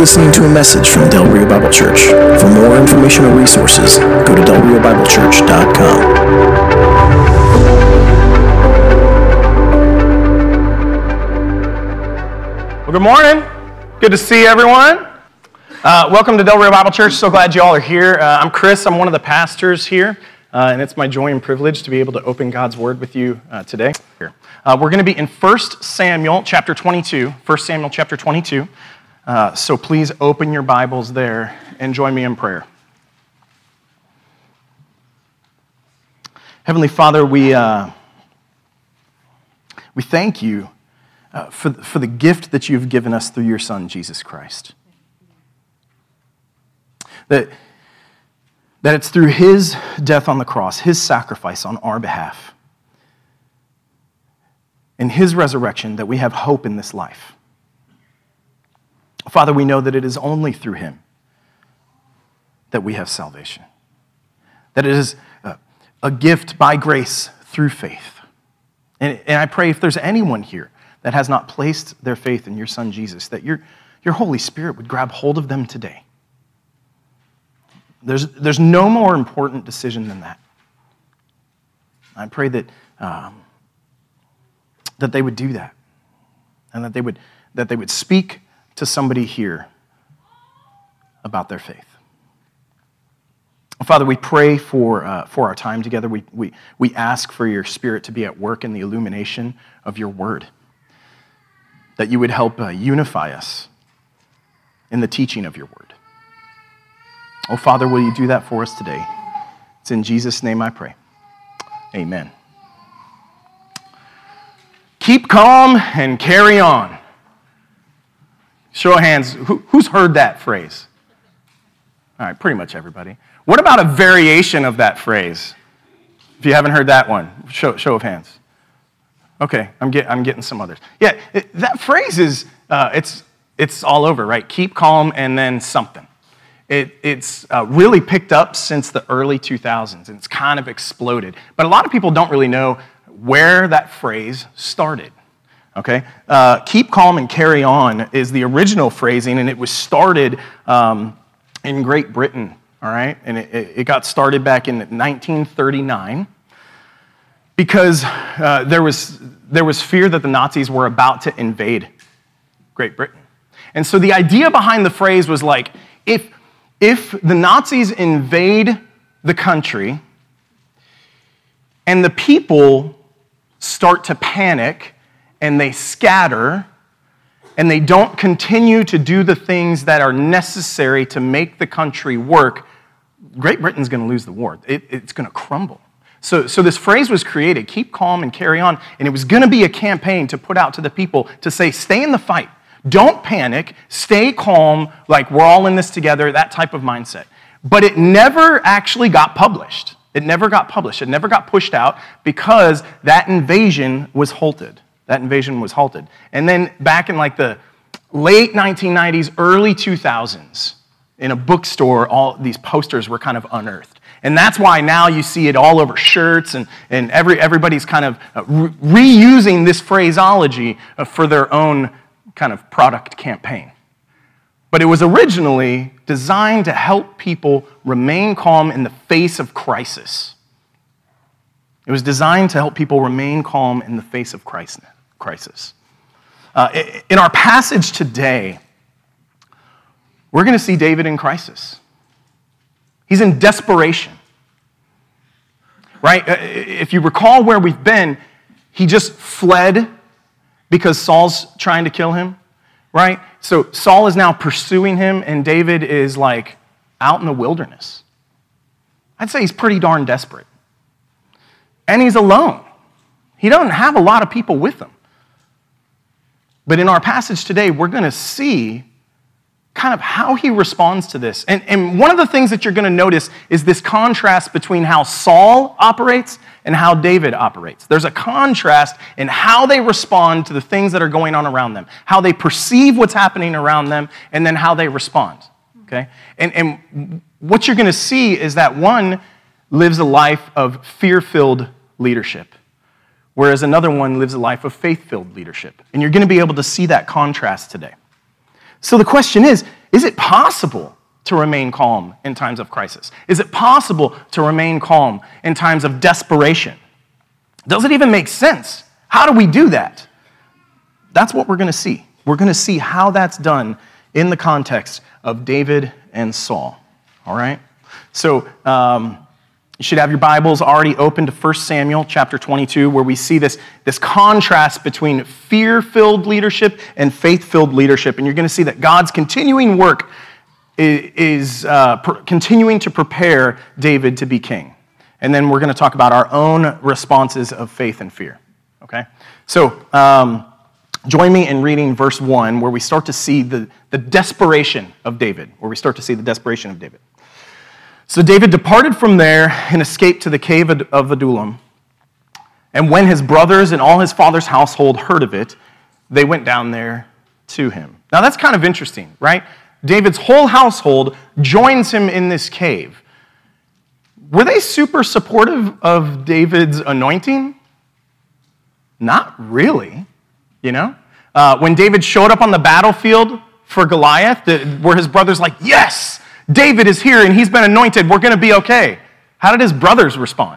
listening to a message from Del Rio Bible Church. For more information or resources, go to delriobiblechurch.com. Well, good morning. Good to see everyone. Welcome to Del Rio Bible Church. So glad you all are here. I'm Chris. I'm one of the pastors here, and it's my joy and privilege to be able to open God's Word with you today. We're going to be in 1 Samuel chapter 22. 1 Samuel chapter 22. So please open your Bibles there and join me in prayer. Heavenly Father, we thank you for the gift that you've given us through your Son, Jesus Christ. That it's through his death on the cross, his sacrifice on our behalf, and his resurrection that we have hope in this life. Father, we know that it is only through him that we have salvation. That it is a gift by grace through faith. And I pray if there's anyone here that has not placed their faith in your Son Jesus, that your Holy Spirit would grab hold of them today. There's no more important decision than that. I pray that they would do that, and that they would speak to somebody here about their faith. Father, we pray for our time together. We ask for your Spirit to be at work in the illumination of your word, that you would help unify us in the teaching of your word. Oh, Father, will you do that for us today? It's in Jesus' name I pray. Amen. Keep calm and carry on. Show of hands, who's heard that phrase? All right, pretty much everybody. What about a variation of that phrase? If you haven't heard that one, show of hands. Okay, I'm getting some others. Yeah, that phrase is, it's all over, right? Keep calm and then something. It's really picked up since the early 2000s, and it's kind of exploded. But a lot of people don't really know where that phrase started. Okay, keep calm and carry on is the original phrasing, and it was started in Great Britain, all right? And it got started back in 1939 because there was fear that the Nazis were about to invade Great Britain. And so the idea behind the phrase was like, if the Nazis invade the country and the people start to panic and they scatter, and they don't continue to do the things that are necessary to make the country work, Great Britain's going to lose the war. It's going to crumble. So this phrase was created, keep calm and carry on, and it was going to be a campaign to put out to the people to say, stay in the fight. Don't panic. Stay calm, like we're all in this together, that type of mindset. But it never actually got published. It never got published. It never got pushed out because that invasion was halted. And then back in like the late 1990s, early 2000s, in a bookstore, all these posters were kind of unearthed. And that's why now you see it all over shirts, and everybody's kind of reusing this phraseology for their own kind of product campaign. But it was originally designed to help people remain calm in the face of crisis. It was designed to help people remain calm in the face of crisis. In our passage today, we're going to see David in crisis. He's in desperation, right? If you recall where we've been, he just fled because Saul's trying to kill him, right? So Saul is now pursuing him, and David is like out in the wilderness. I'd say he's pretty darn desperate. And he's alone. He doesn't have a lot of people with him. But in our passage today, we're going to see kind of how he responds to this. And one of the things that you're going to notice is this contrast between how Saul operates and how David operates. There's a contrast in how they respond to the things that are going on around them, how they perceive what's happening around them, and then how they respond. Okay? And what you're going to see is that one lives a life of fear-filled leadership, whereas another one lives a life of faith-filled leadership. And you're going to be able to see that contrast today. So the question is, Is it possible to remain calm in times of crisis? Is it possible to remain calm in times of desperation? Does it even make sense? How do we do that? That's what we're going to see. We're going to see how that's done in the context of David and Saul. All right? So you should have your Bibles already open to 1 Samuel chapter 22, where we see this contrast between fear-filled leadership and faith-filled leadership. And you're going to see that God's continuing work is continuing to prepare David to be king. And then we're going to talk about our own responses of faith and fear. Okay? So join me in reading verse 1, where we start to see the desperation of David. So David departed from there and escaped to the cave of Adullam. And when his brothers and all his father's household heard of it, they went down there to him. Now that's kind of interesting, right? David's whole household joins him in this cave. Were they super supportive of David's anointing? Not really, you know? When David showed up on the battlefield for Goliath, were his brothers like, yes, David is here and he's been anointed, we're going to be okay? How did his brothers respond?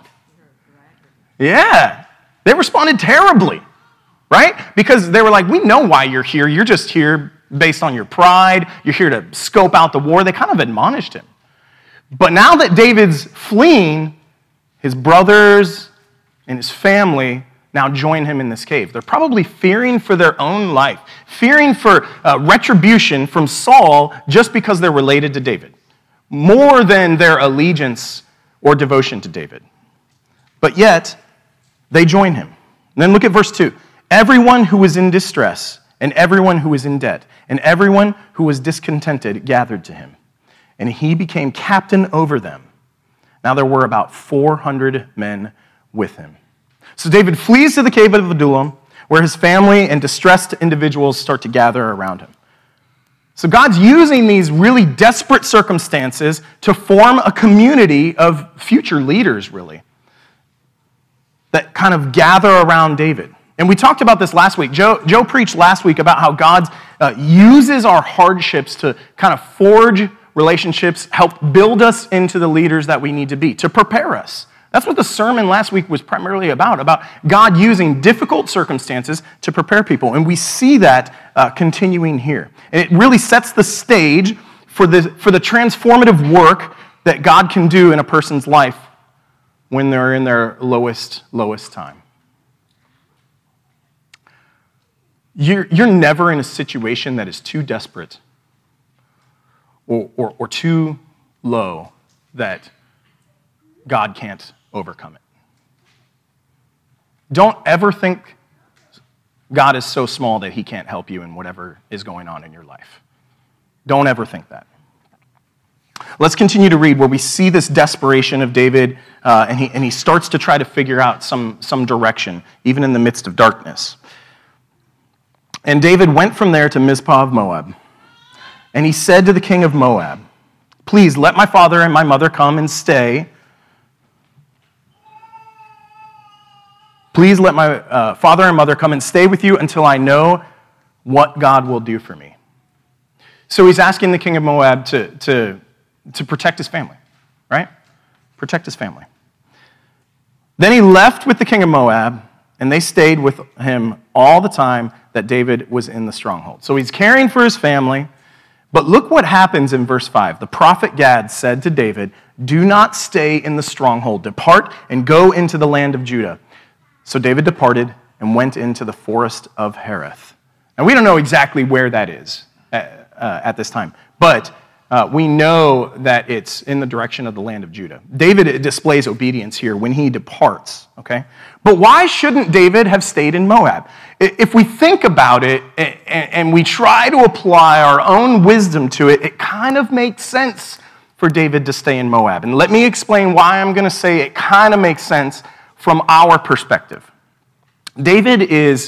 Yeah, they responded terribly, right? Because they were like, we know why you're here. You're just here based on your pride. You're here to scope out the war. They kind of admonished him. But now that David's fleeing, his brothers and his family now join him in this cave. They're probably fearing for their own life, fearing for retribution from Saul just because they're related to David, more than their allegiance or devotion to David. But yet, they join him. And then look at verse 2. Everyone who was in distress, and everyone who was in debt, and everyone who was discontented gathered to him. And he became captain over them. Now there were about 400 men with him. So David flees to the cave of Adullam, where his family and distressed individuals start to gather around him. So God's using these really desperate circumstances to form a community of future leaders, really, that kind of gather around David. And we talked about this last week. Joe preached last week about how God uses our hardships to kind of forge relationships, help build us into the leaders that we need to be, to prepare us. That's what the sermon last week was primarily about God using difficult circumstances to prepare people. And we see that continuing here. And it really sets the stage for the transformative work that God can do in a person's life when they're in their lowest time. You're never in a situation that is too desperate or too low that God can't overcome it. Don't ever think God is so small that he can't help you in whatever is going on in your life. Don't ever think that. Let's continue to read where we see this desperation of David, and he starts to try to figure out some direction, even in the midst of darkness. And David went from there to Mizpah of Moab, and he said to the king of Moab, "Please let my father and my mother come and stay. Please let my father and mother come and stay with you until I know what God will do for me." So he's asking the king of Moab to protect his family, right? Protect his family. Then he left with the king of Moab, and they stayed with him all the time that David was in the stronghold. So he's caring for his family, but look what happens in verse 5. The prophet Gad said to David, "Do not stay in the stronghold. Depart and go into the land of Judah." So David departed and went into the forest of Hereth. And we don't know exactly where that is at this time, but we know that it's in the direction of the land of Judah. David displays obedience here when he departs, okay? But why shouldn't David have stayed in Moab? If we think about it and we try to apply our own wisdom to it, it kind of makes sense for David to stay in Moab. And let me explain why I'm going to say it kind of makes sense from our perspective. David is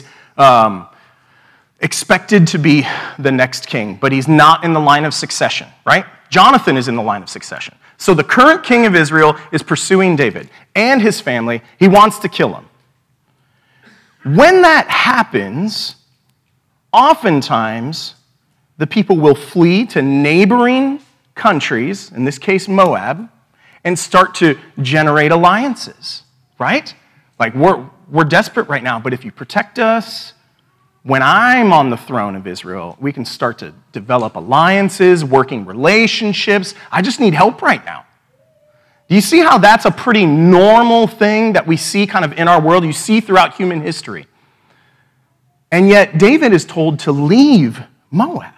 expected to be the next king, but he's not in the line of succession, right? Jonathan is in the line of succession. So the current king of Israel is pursuing David and his family. He wants to kill him. When that happens, oftentimes the people will flee to neighboring countries, in this case Moab, and start to generate alliances, right? Like, we're desperate right now, but if you protect us, when I'm on the throne of Israel, we can start to develop alliances, working relationships. I just need help right now. Do you see how that's a pretty normal thing that we see kind of in our world? You see throughout human history. And yet David is told to leave Moab.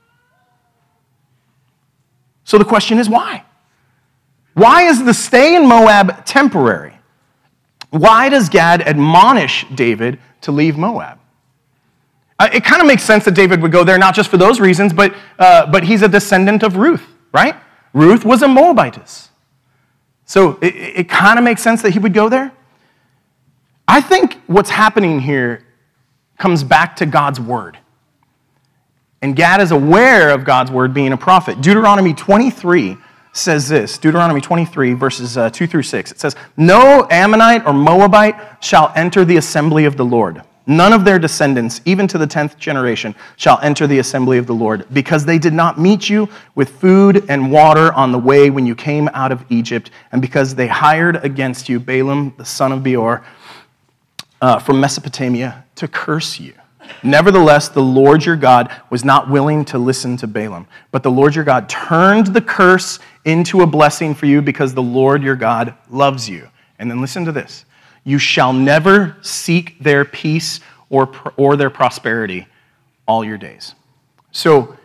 So the question is, why? Why is the stay in Moab temporary? Why does Gad admonish David to leave Moab? It kind of makes sense that David would go there, not just for those reasons, but he's a descendant of Ruth, right? Ruth was a Moabitess. So it kind of makes sense that he would go there. I think what's happening here comes back to God's word. And Gad is aware of God's word being a prophet. Deuteronomy 23 says this, Deuteronomy 23, verses 2 through 6. It says, "No Ammonite or Moabite shall enter the assembly of the Lord. None of their descendants, even to the 10th generation, shall enter the assembly of the Lord, because they did not meet you with food and water on the way when you came out of Egypt, and because they hired against you Balaam, the son of Beor, from Mesopotamia, to curse you. Nevertheless, the Lord your God was not willing to listen to Balaam, but the Lord your God turned the curse into a blessing for you because the Lord your God loves you." And then listen to this. "You shall never seek their peace or their prosperity all your days." So,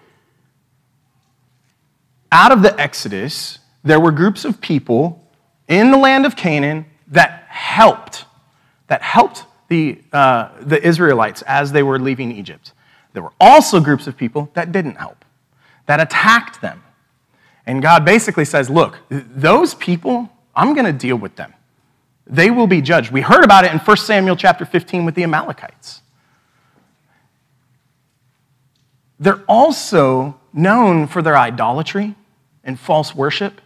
out of the Exodus, there were groups of people in the land of Canaan that helped the Israelites as they were leaving Egypt. There were also groups of people that didn't help, that attacked them. And God basically says, look, those people, I'm going to deal with them. They will be judged. We heard about it in 1 Samuel chapter 15 with the Amalekites. They're also known for their idolatry and false worship.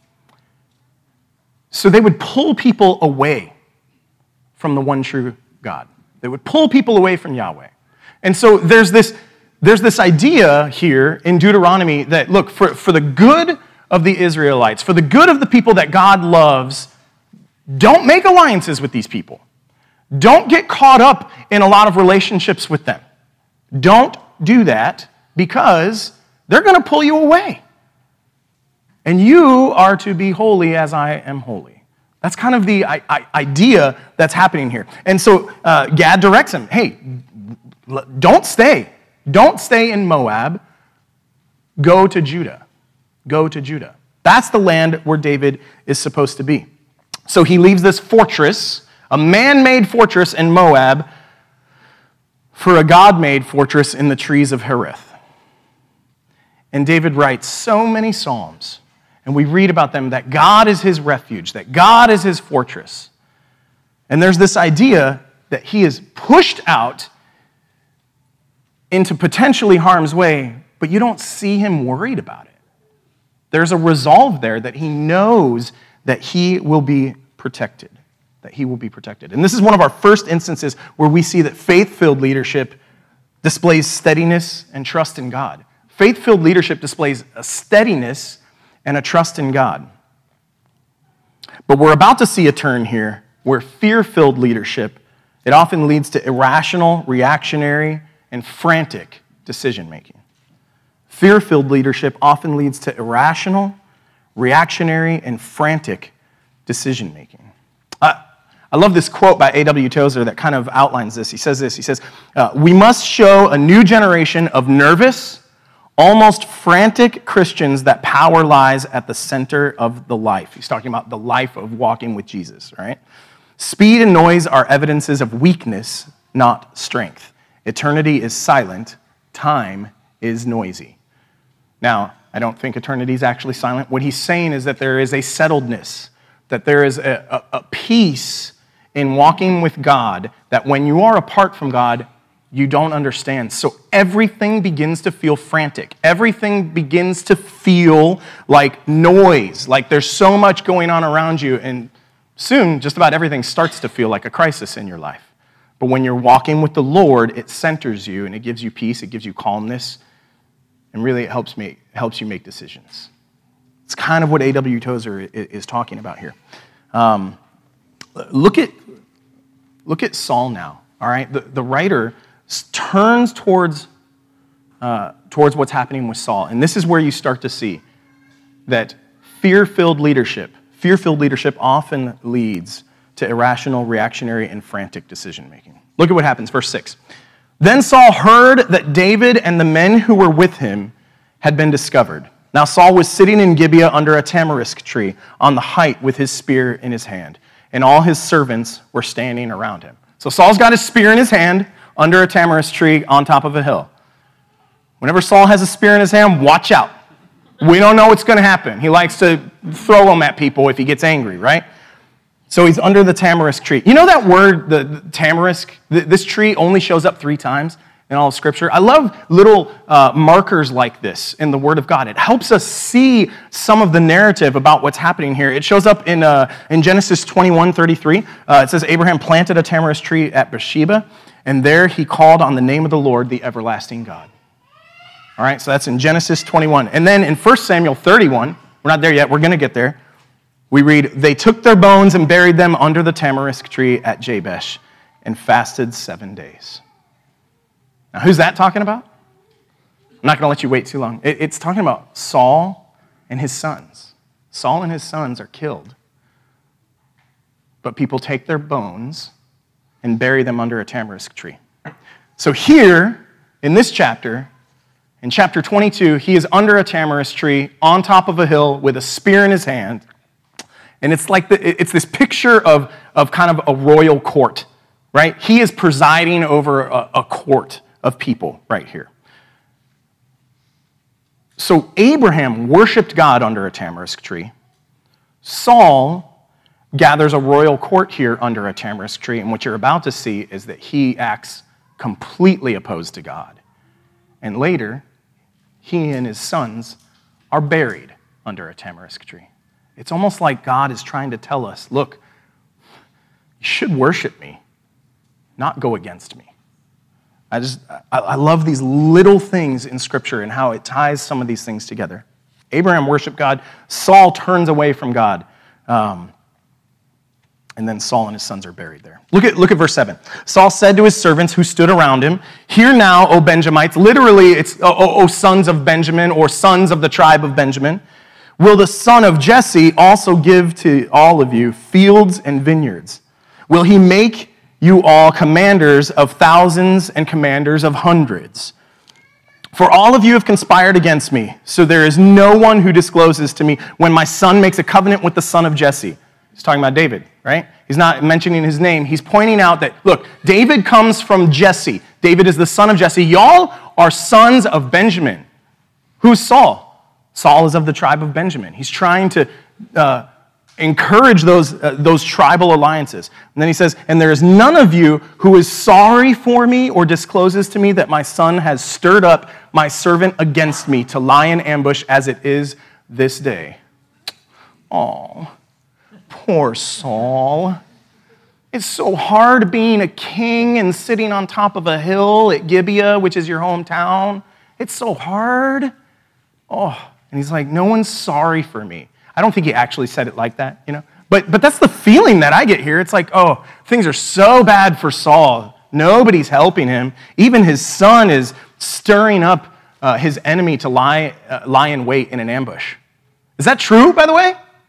So they would pull people away from the one true God. They would pull people away from Yahweh. And so there's this idea here in Deuteronomy that, look, for the good of the Israelites, for the good of the people that God loves, don't make alliances with these people. Don't get caught up in a lot of relationships with them. Don't do that because they're going to pull you away. And you are to be holy as I am holy. That's kind of the idea that's happening here. And so Gad directs him, hey, don't stay. Don't stay in Moab. Go to Judah. Go to Judah. That's the land where David is supposed to be. So he leaves this fortress, a man-made fortress in Moab, for a God-made fortress in the trees of Hereth. And David writes so many psalms, and we read about them, that God is his refuge, that God is his fortress. And there's this idea that he is pushed out into potentially harm's way, but you don't see him worried about it. There's a resolve there that he knows that he will be protected, that he will be protected. And this is one of our first instances where we see that faith-filled leadership displays steadiness and trust in God. Faith-filled leadership displays a steadiness and a trust in God. But we're about to see a turn here where fear-filled leadership, it often leads to irrational, reactionary, and frantic decision-making. Fear-filled leadership often leads to irrational, reactionary, and frantic decision-making. I love this quote by A.W. Tozer that kind of outlines this. He says this, "We must show a new generation of nervous, almost frantic Christians that power lies at the center of the life." He's talking about the life of walking with Jesus, right? "Speed and noise are evidences of weakness, not strength. Eternity is silent. Time is noisy." Now, I don't think eternity is actually silent. What he's saying is that there is a settledness, that there is a peace in walking with God, that when you are apart from God, you don't understand. So everything begins to feel frantic. Everything begins to feel like noise, like there's so much going on around you, and soon just about everything starts to feel like a crisis in your life. But when you're walking with the Lord, it centers you and it gives you peace, it gives you calmness, and really it helps you make decisions. It's kind of what A.W. Tozer is talking about here. Look at Saul now, all right? The writer turns towards what's happening with Saul, and this is where you start to see that fear-filled leadership often leads to irrational, reactionary, and frantic decision-making. Look at what happens, verse 6. Then Saul heard that David and the men who were with him had been discovered. Now Saul was sitting in Gibeah under a tamarisk tree on the height with his spear in his hand, and all his servants were standing around him. So Saul's got his spear in his hand under a tamarisk tree on top of a hill. Whenever Saul has a spear in his hand, watch out. We don't know what's going to happen. He likes to throw them at people if he gets angry, right? So he's under the tamarisk tree. You know that word, the tamarisk? This tree only shows up 3 times in all of Scripture. I love little markers like this in the Word of God. It helps us see some of the narrative about what's happening here. It shows up in Genesis 21:33. It says, Abraham planted a tamarisk tree at Beersheba, and there he called on the name of the Lord, the everlasting God. All right, so that's in Genesis 21. And then in 1 Samuel 31, we're not there yet, we're going to get there. We read, they took their bones and buried them under the tamarisk tree at Jabesh and fasted 7 days. Now, who's that talking about? I'm not going to let you wait too long. It's talking about Saul and his sons. Saul and his sons are killed. But people take their bones and bury them under a tamarisk tree. So here, in this chapter, in chapter 22, he is under a tamarisk tree on top of a hill with a spear in his hand. And it's like it's this picture of kind of a royal court, right? He is presiding over a court of people right here. So Abraham worshiped God under a tamarisk tree. Saul gathers a royal court here under a tamarisk tree, and what you're about to see is that he acts completely opposed to God. And later, he and his sons are buried under a tamarisk tree. It's almost like God is trying to tell us, look, you should worship me, not go against me. I love these little things in Scripture and how it ties some of these things together. Abraham worshiped God. Saul turns away from God. And then Saul and his sons are buried there. Look at verse 7. Saul said to his servants who stood around him, hear now, O Benjamites. Literally, it's, O sons of Benjamin, or sons of the tribe of Benjamin. Will the son of Jesse also give to all of you fields and vineyards? Will he make you all commanders of thousands and commanders of hundreds? For all of you have conspired against me, so there is no one who discloses to me when my son makes a covenant with the son of Jesse. He's talking about David, right? He's not mentioning his name. He's pointing out that, look, David comes from Jesse. David is the son of Jesse. Y'all are sons of Benjamin. Who's Saul? Saul is of the tribe of Benjamin. He's trying to encourage those tribal alliances. And then he says, and there is none of you who is sorry for me or discloses to me that my son has stirred up my servant against me to lie in ambush as it is this day. Oh, poor Saul. It's so hard being a king and sitting on top of a hill at Gibeah, which is your hometown. It's so hard. Oh, and he's like, no one's sorry for me. I don't think he actually said it like that, But that's the feeling that I get here. It's like, oh, things are so bad for Saul. Nobody's helping him. Even his son is stirring up his enemy to lie in wait in an ambush. Is that true, by the way?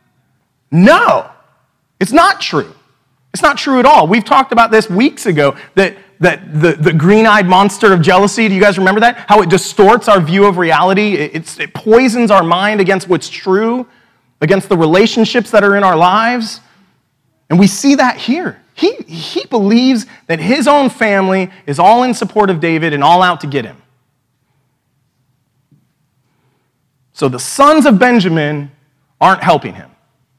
No, it's not true. It's not true at all. We've talked about this weeks ago, that the green-eyed monster of jealousy, do you guys remember that? How it distorts our view of reality. It poisons our mind against what's true, against the relationships that are in our lives. And we see that here. He believes that his own family is all in support of David and all out to get him. So the sons of Benjamin aren't helping him.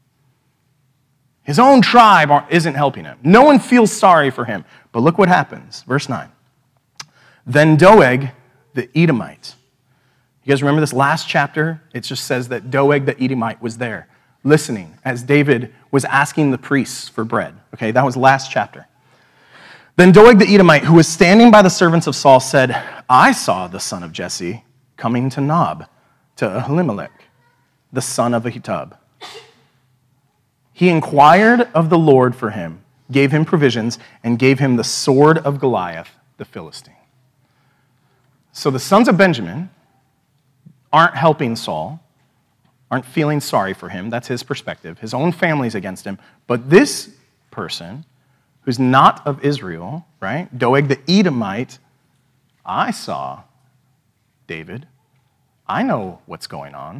His own tribe isn't helping him. No one feels sorry for him. But look what happens. Verse 9. Then Doeg the Edomite. You guys remember this last chapter? It just says that Doeg the Edomite was there, listening as David was asking the priests for bread. Okay, that was last chapter. Then Doeg the Edomite, who was standing by the servants of Saul, said, I saw the son of Jesse coming to Nob, to Ahimelech, the son of Ahitub. He inquired of the Lord for him, gave him provisions, and gave him the sword of Goliath, the Philistine. So the sons of Benjamin aren't helping Saul, aren't feeling sorry for him. That's his perspective. His own family's against him. But this person, who's not of Israel, right? Doeg the Edomite, I saw David. I know what's going on.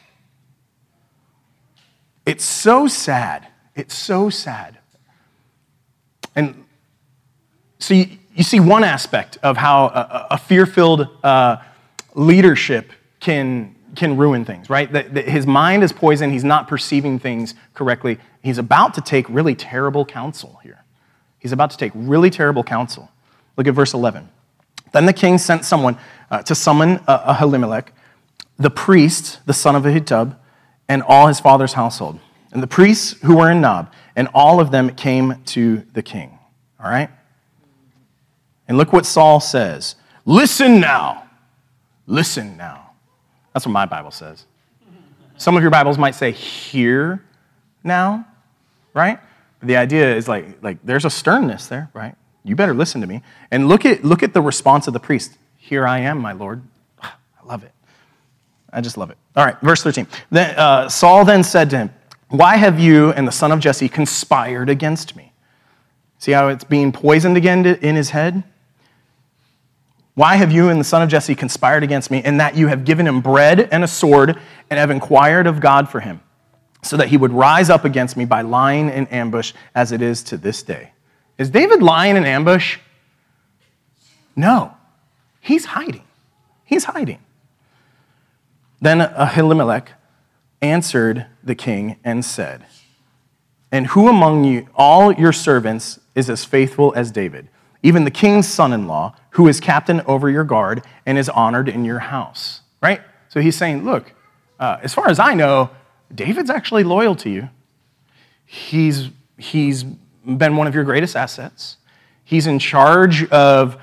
It's so sad. It's so sad. And so you see one aspect of how a fear-filled leadership can ruin things, right? That his mind is poisoned. He's not perceiving things correctly. He's about to take really terrible counsel here. He's about to take really terrible counsel. Look at verse 11. Then the king sent someone to summon Ahimelech, the priest, the son of Ahitub, and all his father's household. And the priests who were in Nob, and all of them came to the king. All right? And look what Saul says. Listen now. Listen now. That's what my Bible says. Some of your Bibles might say, hear now, right? The idea is like there's a sternness there, right? You better listen to me. And look at the response of the priest. Here I am, my Lord. I love it. I just love it. All right, verse 13. Then, Saul then said to him, why have you and the son of Jesse conspired against me? See how it's being poisoned again in his head? Why have you and the son of Jesse conspired against me, in that you have given him bread and a sword and have inquired of God for him, so that he would rise up against me by lying in ambush as it is to this day? Is David lying in ambush? No. He's hiding. He's hiding. Then Ahimelech answered the king and said, and who among you, all your servants, is as faithful as David, even the king's son-in-law, who is captain over your guard and is honored in your house? Right? So he's saying, look, as far as I know, David's actually loyal to you. He's been one of your greatest assets. He's in charge of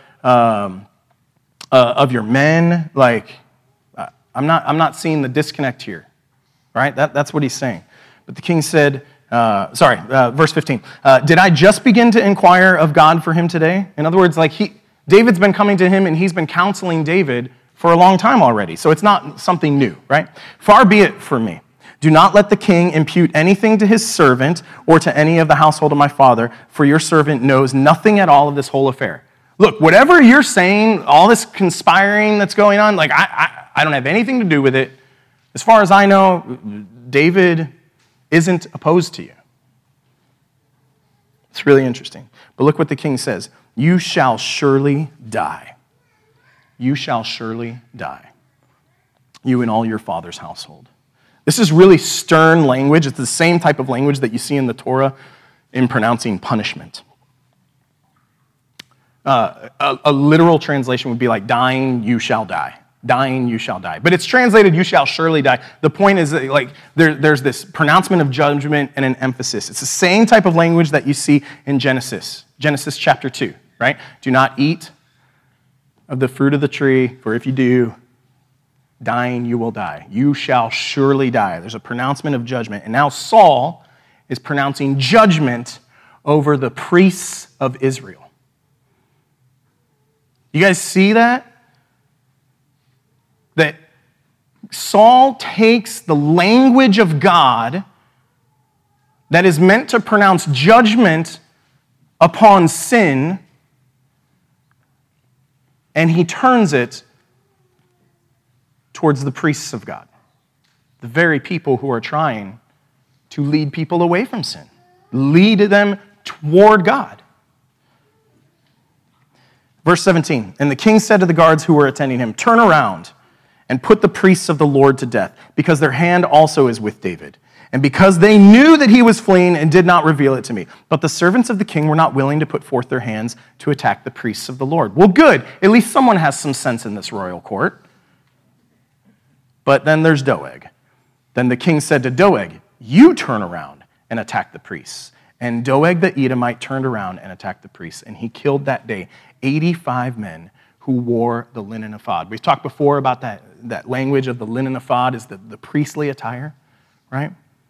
your men. Like, I'm not seeing the disconnect here. Right? That's what he's saying. But the king said, verse 15, did I just begin to inquire of God for him today? In other words, David's been coming to him and he's been counseling David for a long time already. So it's not something new, right? Far be it from me. Do not let the king impute anything to his servant or to any of the household of my father, for your servant knows nothing at all of this whole affair. Look, whatever you're saying, all this conspiring that's going on, I don't have anything to do with it. As far as I know, David isn't opposed to you. It's really interesting. But look what the king says. You shall surely die. You shall surely die. You and all your father's household. This is really stern language. It's the same type of language that you see in the Torah in pronouncing punishment. A literal translation would be like, dying, you shall die. Dying, you shall die. But it's translated, you shall surely die. The point is that there's this pronouncement of judgment and an emphasis. It's the same type of language that you see in Genesis chapter 2, right? Do not eat of the fruit of the tree, for if you do, dying, you will die. You shall surely die. There's a pronouncement of judgment. And now Saul is pronouncing judgment over the priests of Israel. You guys see that? That Saul takes the language of God that is meant to pronounce judgment upon sin, and he turns it towards the priests of God, the very people who are trying to lead people away from sin, lead them toward God. Verse 17, and the king said to the guards who were attending him, turn around and put the priests of the Lord to death, because their hand also is with David, and because they knew that he was fleeing and did not reveal it to me. But the servants of the king were not willing to put forth their hands to attack the priests of the Lord. Well, good. At least someone has some sense in this royal court. But then there's Doeg. Then the king said to Doeg, you turn around and attack the priests. And Doeg the Edomite turned around and attacked the priests, and he killed that day 85 men who wore the linen ephod. We've talked before about that that language of the linen ephod is the priestly attire, right?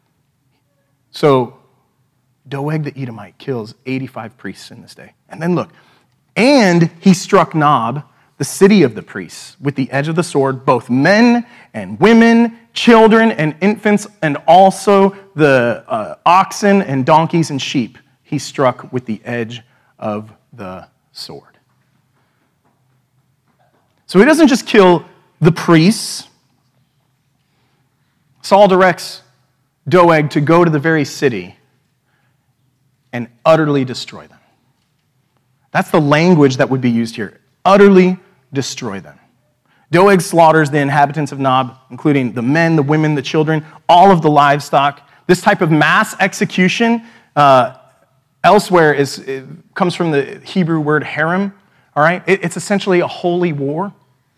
So Doeg the Edomite kills 85 priests in this day. And then look, and he struck Nob, the city of the priests, with the edge of the sword, both men and women, children and infants, and also the oxen and donkeys and sheep he struck with the edge of the sword. So he doesn't just kill the priests. Saul directs Doeg to go to the very city and utterly destroy them. That's the language that would be used here. Utterly destroy them. Doeg slaughters the inhabitants of Nob, including the men, the women, the children, all of the livestock. This type of mass execution elsewhere comes from the Hebrew word harem. All right? It's essentially a holy war.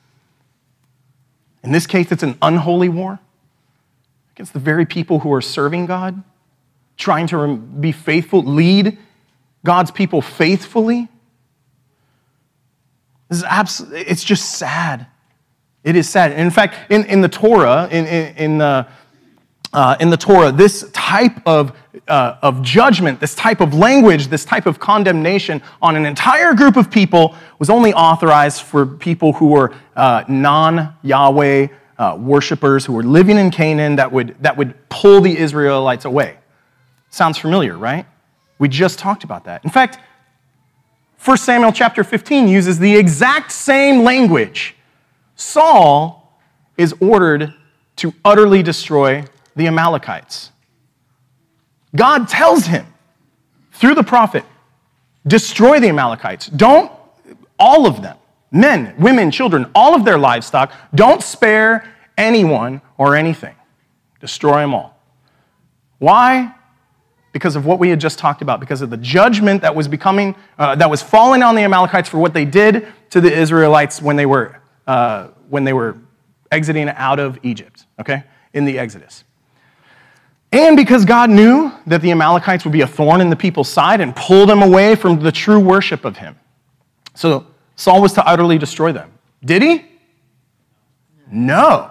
In this case, it's an unholy war against the very people who are serving God, trying to be faithful, lead God's people faithfully. This is it's just sad. It is sad. And in fact, in the Torah, in the Torah, this type of judgment, this type of language, this type of condemnation on an entire group of people was only authorized for people who were non-Yahweh worshipers who were living in Canaan that would pull the Israelites away. Sounds familiar, right? We just talked about that. In fact, 1 Samuel chapter 15 uses the exact same language. Saul is ordered to utterly destroy the Amalekites. God tells him through the prophet, destroy the Amalekites. Don't, all of them, men, women, children, all of their livestock, don't spare anyone or anything. Destroy them all. Why? Because of what we had just talked about, because of the judgment that was falling on the Amalekites for what they did to the Israelites when they were exiting out of Egypt, okay, in the Exodus. And because God knew that the Amalekites would be a thorn in the people's side and pull them away from the true worship of him. So Saul was to utterly destroy them. Did he? No.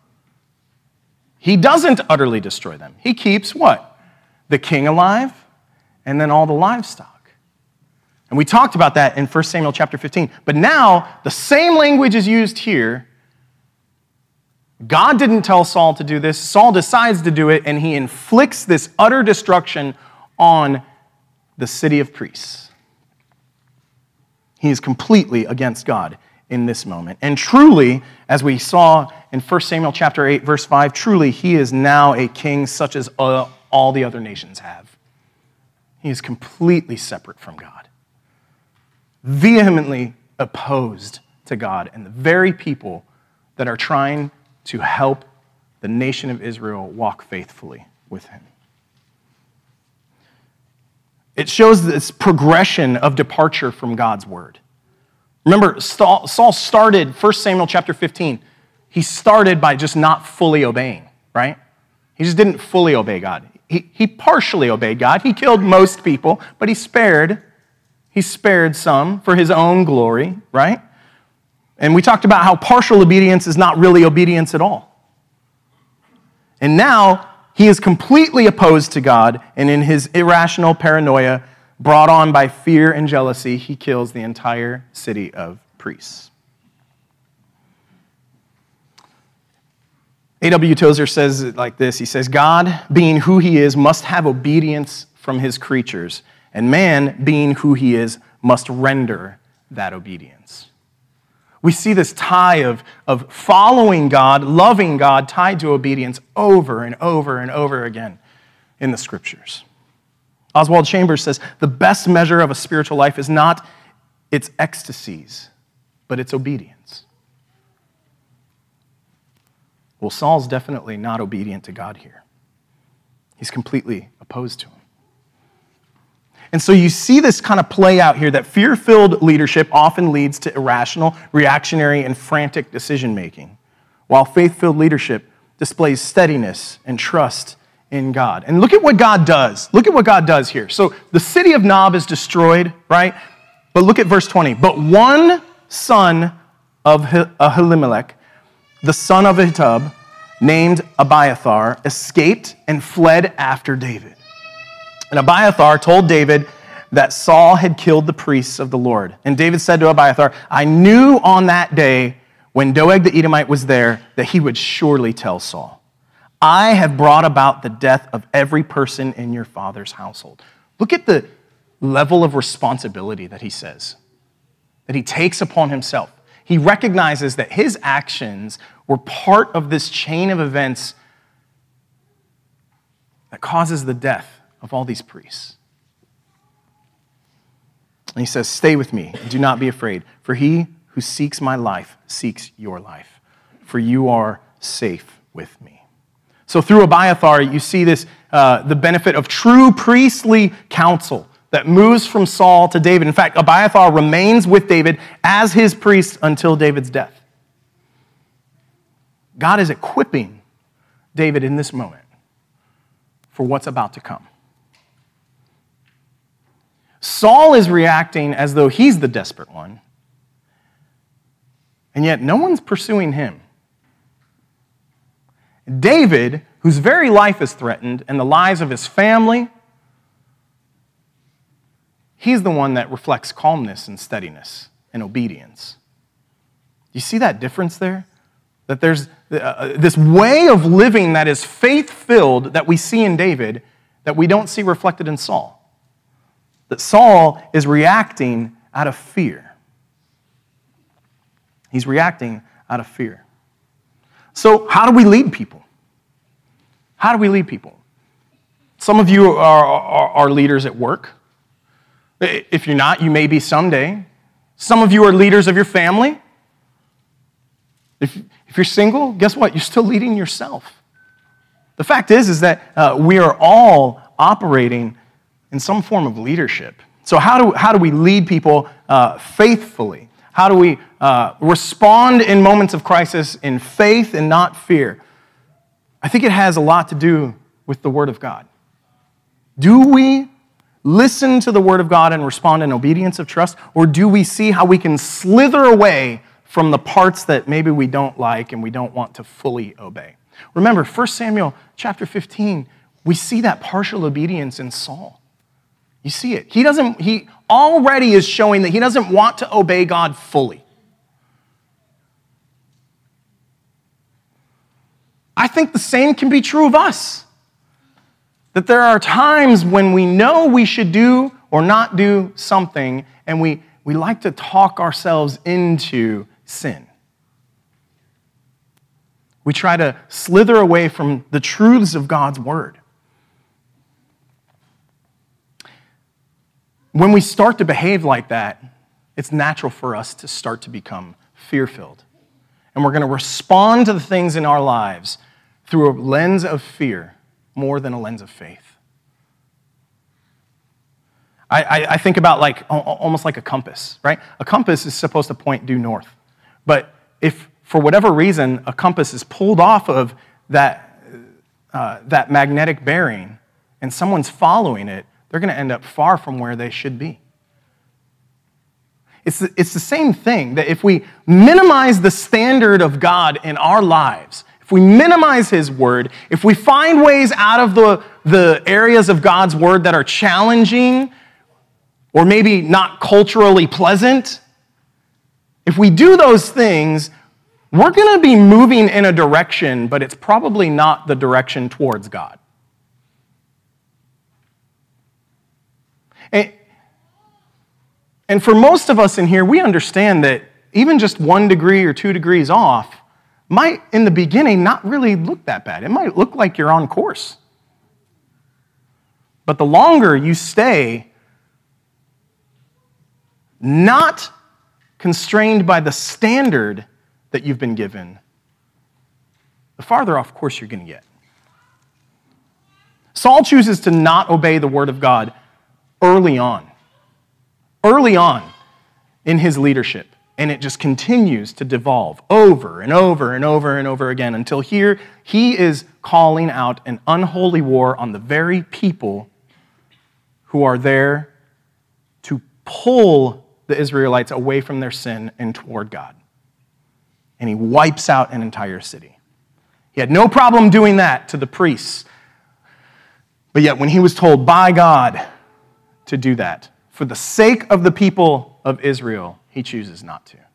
He doesn't utterly destroy them. He keeps what? The king alive, and then all the livestock. And we talked about that in 1 Samuel chapter 15. But now, the same language is used here. God didn't tell Saul to do this. Saul decides to do it, and he inflicts this utter destruction on the city of priests. He is completely against God in this moment. And truly, as we saw in 1 Samuel chapter 8, verse 5, truly he is now a king such as all the other nations have. He is completely separate from God, vehemently opposed to God and the very people that are trying to help the nation of Israel walk faithfully with him. It shows this progression of departure from God's word. Remember, Saul started, 1 Samuel chapter 15, he started by just not fully obeying, right? He just didn't fully obey God. He partially obeyed God. He killed most people, but he spared some for his own glory, right? And we talked about how partial obedience is not really obedience at all. And now he is completely opposed to God, and in his irrational paranoia, brought on by fear and jealousy, he kills the entire city of priests. A.W. Tozer says it like this. He says, God, being who he is, must have obedience from his creatures, and man, being who he is, must render that obedience. We see this tie of following God, loving God, tied to obedience over and over and over again in the scriptures. Oswald Chambers says, the best measure of a spiritual life is not its ecstasies, but its obedience. Well, Saul's definitely not obedient to God here. He's completely opposed to him. And so you see this kind of play out here that fear-filled leadership often leads to irrational, reactionary, and frantic decision-making, while faith-filled leadership displays steadiness and trust in God. And look at what God does. Look at what God does here. So the city of Nob is destroyed, right? But look at verse 20. But one son of Ahimelech the son of Ahitub, named Abiathar, escaped and fled after David. And Abiathar told David that Saul had killed the priests of the Lord. And David said to Abiathar, I knew on that day when Doeg the Edomite was there that he would surely tell Saul, I have brought about the death of every person in your father's household. Look at the level of responsibility that he says, that he takes upon himself. He recognizes that his actions were part of this chain of events that causes the death of all these priests. And he says, stay with me, and do not be afraid, for he who seeks my life seeks your life, for you are safe with me. So through Abiathar, you see this, the benefit of true priestly counsel that moves from Saul to David. In fact, Abiathar remains with David as his priest until David's death. God is equipping David in this moment for what's about to come. Saul is reacting as though he's the desperate one, and yet no one's pursuing him. David, whose very life is threatened, and the lives of his family, he's the one that reflects calmness and steadiness and obedience. You see that difference there? That there's this way of living that is faith-filled that we see in David that we don't see reflected in Saul. That Saul is reacting out of fear. He's reacting out of fear. So how do we lead people? How do we lead people? Some of you are leaders at work. If you're not, you may be someday. Some of you are leaders of your family. If you're single, guess what? You're still leading yourself. The fact is that we are all operating in some form of leadership. So how do we lead people faithfully? How do we respond in moments of crisis in faith and not fear? I think it has a lot to do with the Word of God. Do we listen to the Word of God and respond in obedience of trust, or do we see how we can slither away from the parts that maybe we don't like and we don't want to fully obey? Remember, 1 Samuel chapter 15, we see that partial obedience in Saul. You see it. He already is showing that he doesn't want to obey God fully. I think the same can be true of us. That there are times when we know we should do or not do something, and we like to talk ourselves into sin. We try to slither away from the truths of God's word. When we start to behave like that, it's natural for us to start to become fear-filled. And we're going to respond to the things in our lives through a lens of fear more than a lens of faith. I think about almost like a compass, right? A compass is supposed to point due north. But if, for whatever reason, a compass is pulled off of that magnetic bearing and someone's following it, they're going to end up far from where they should be. It's the same thing, that if we minimize the standard of God in our lives, if we minimize His word, if we find ways out of the areas of God's word that are challenging or maybe not culturally pleasant, if we do those things, we're going to be moving in a direction, but it's probably not the direction towards God. And for most of us in here, we understand that even just 1 degree or 2 degrees off might, in the beginning, not really look that bad. It might look like you're on course. But the longer you stay not constrained by the standard that you've been given, the farther off course you're going to get. Saul chooses to not obey the word of God early on in his leadership. And it just continues to devolve over and over and over and over again until here he is calling out an unholy war on the very people who are there to pull the Israelites away from their sin and toward God. and he wipes out an entire city. He had no problem doing that to the priests. But yet when he was told by God to do that, for the sake of the people of Israel, he chooses not to.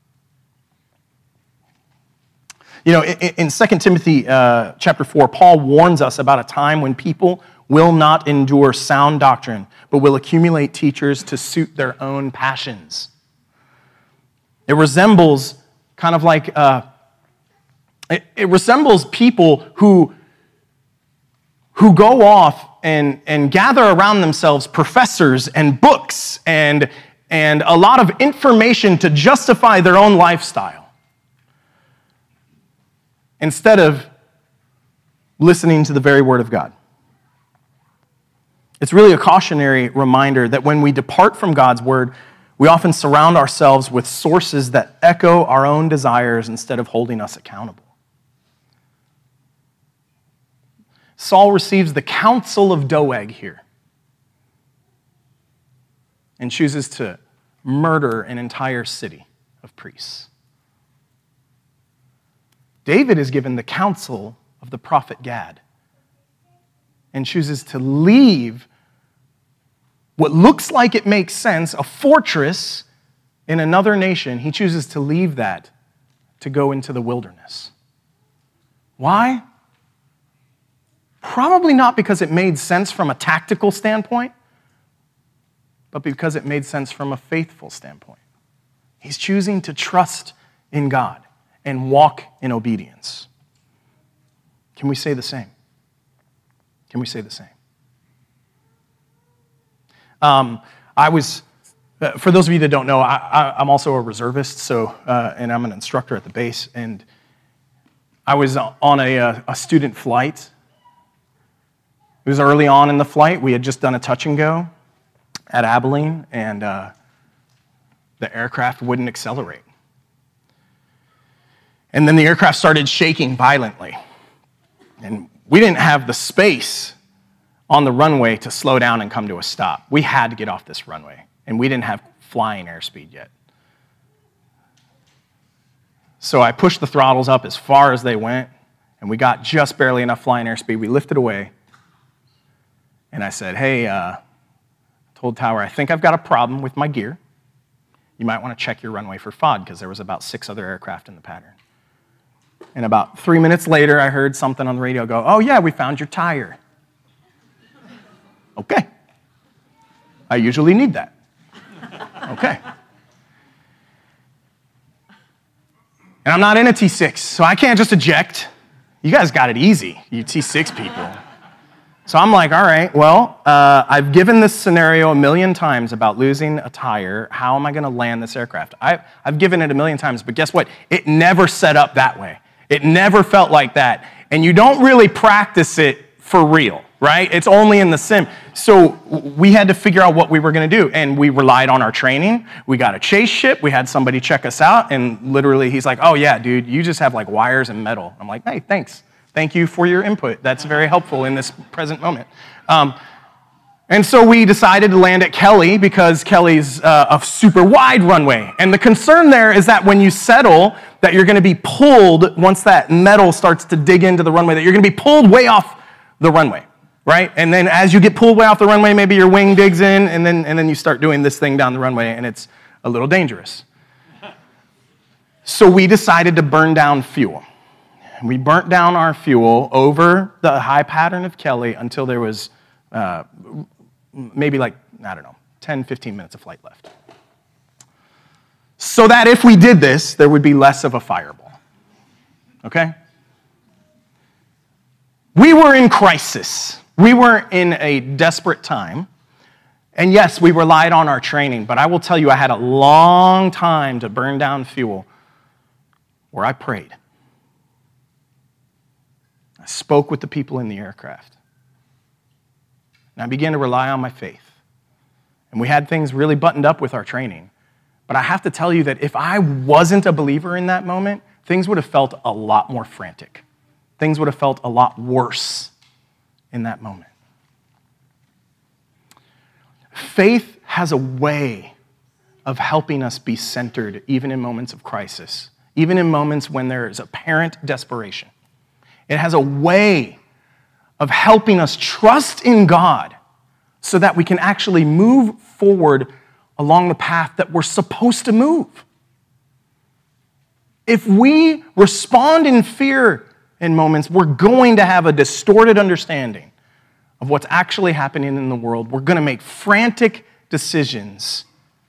You know, in 2 Timothy chapter 4, Paul warns us about a time when people will not endure sound doctrine, but will accumulate teachers to suit their own passions. It resembles kind of like, it resembles people who go off and gather around themselves professors and books and a lot of information to justify their own lifestyle, instead of listening to the very word of God. It's really a cautionary reminder that when we depart from God's word, we often surround ourselves with sources that echo our own desires instead of holding us accountable. Saul receives the counsel of Doeg here and chooses to murder an entire city of priests. David is given the counsel of the prophet Gad and chooses to leave what looks like it makes sense, a fortress in another nation. He chooses to leave that to go into the wilderness. Why? Probably not because it made sense from a tactical standpoint, but because it made sense from a faithful standpoint. He's choosing to trust in God and walk in obedience. Can we say the same? Can we say the same? For those of you that don't know, I'm also a reservist, and I'm an instructor at the base, and I was on a student flight. It was early on in the flight. We had just done a touch and go at Abilene, and the aircraft wouldn't accelerate. And then the aircraft started shaking violently. And we didn't have the space on the runway to slow down and come to a stop. We had to get off this runway, and we didn't have flying airspeed yet. So I pushed the throttles up as far as they went, and we got just barely enough flying airspeed. We lifted away, and I said, hey, told Tower, I think I've got a problem with my gear. You might want to check your runway for FOD, because there was about 6 other aircraft in the pattern. And about 3 minutes later, I heard something on the radio go, oh yeah, we found your tire. Okay. I usually need that. Okay. And I'm not in a T6, so I can't just eject. You guys got it easy, you T6 people. So I'm like, all right, well, I've given this scenario 1,000,000 times about losing a tire. How am I going to land this aircraft? I've given it 1,000,000 times, but guess what? It never set up that way. It never felt like that. And you don't really practice it for real, right? It's only in the sim. So we had to figure out what we were going to do. And we relied on our training. We got a chase ship. We had somebody check us out. And literally, he's like, oh, yeah, dude, you just have like wires and metal. I'm like, hey, thanks. Thank you for your input. That's very helpful in this present moment. And so we decided to land at Kelly because Kelly's a super wide runway. And the concern there is that when you settle, that you're going to be pulled, once that metal starts to dig into the runway, that you're going to be pulled way off the runway, right? And then as you get pulled way off the runway, maybe your wing digs in, and then you start doing this thing down the runway, and it's a little dangerous. So we decided to burn down fuel. We burnt down our fuel over the high pattern of Kelly until there was maybe 10, 15 minutes of flight left. So that if we did this, there would be less of a fireball. Okay? We were in crisis. We were in a desperate time. And yes, we relied on our training, but I will tell you, I had a long time to burn down fuel where I prayed. I spoke with the people in the aircraft. And I began to rely on my faith. And we had things really buttoned up with our training. But I have to tell you that if I wasn't a believer in that moment, things would have felt a lot more frantic. Things would have felt a lot worse in that moment. Faith has a way of helping us be centered even in moments of crisis even in moments when there is apparent desperation. It has a way of helping us trust in God so that we can actually move forward along the path that we're supposed to move. If we respond in fear in moments, we're going to have a distorted understanding of what's actually happening in the world. We're going to make frantic decisions.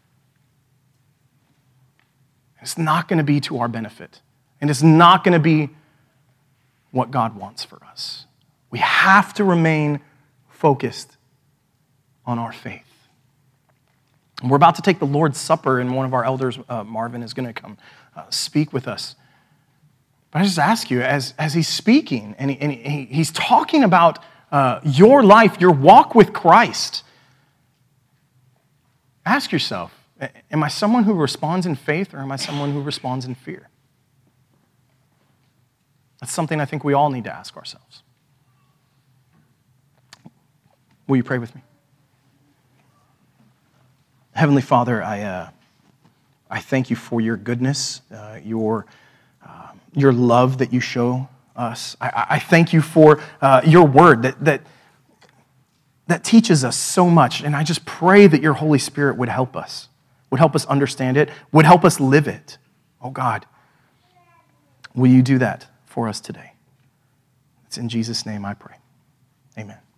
It's not going to be to our benefit, and it's not going to be what God wants for us. We have to remain focused on our faith. And we're about to take the Lord's Supper, and one of our elders, Marvin, is going to come speak with us. But I just ask you, as he's speaking, and he's talking about your life, your walk with Christ, ask yourself, am I someone who responds in faith, or am I someone who responds in fear? That's something I think we all need to ask ourselves. Will you pray with me? Heavenly Father, I thank you for your goodness, your love that you show us. I thank you for your word that teaches us so much, and I just pray that your Holy Spirit would help us understand it, would help us live it. Oh God, will you do that for us today? It's in Jesus' name I pray. Amen.